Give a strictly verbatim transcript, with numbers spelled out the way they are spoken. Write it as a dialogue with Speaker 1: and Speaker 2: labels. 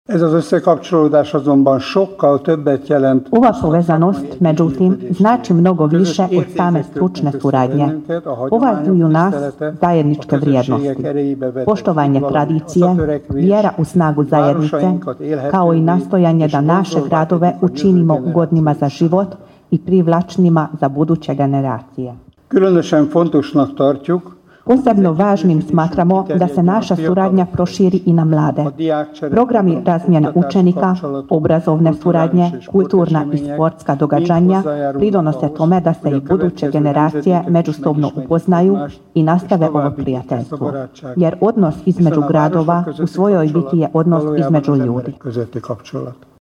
Speaker 1: Ez az összekapcsolódás azonban sokkal többet jelent.
Speaker 2: Ova povezanost, međutim, znači mnogo više od same stručne suradnje. Povezuju nas zajedničke vrijednosti, poštovanje tradicije, vjera u snagu zajednice, kao i nastojanje da naše gradove učinimo ugodnima za život i privlačnima za buduće generacije.
Speaker 1: Különösen fontosnak tartjuk,
Speaker 2: Posebno važnim smatramo da se naša suradnja proširi i na mlade. Programi razmjene učenika, obrazovne suradnje, kulturna i sportska događanja pridonose tome da se i buduće generacije međusobno upoznaju i nastave ovo prijateljstvo. Jer odnos između gradova u svojoj biti je odnos između ljudi.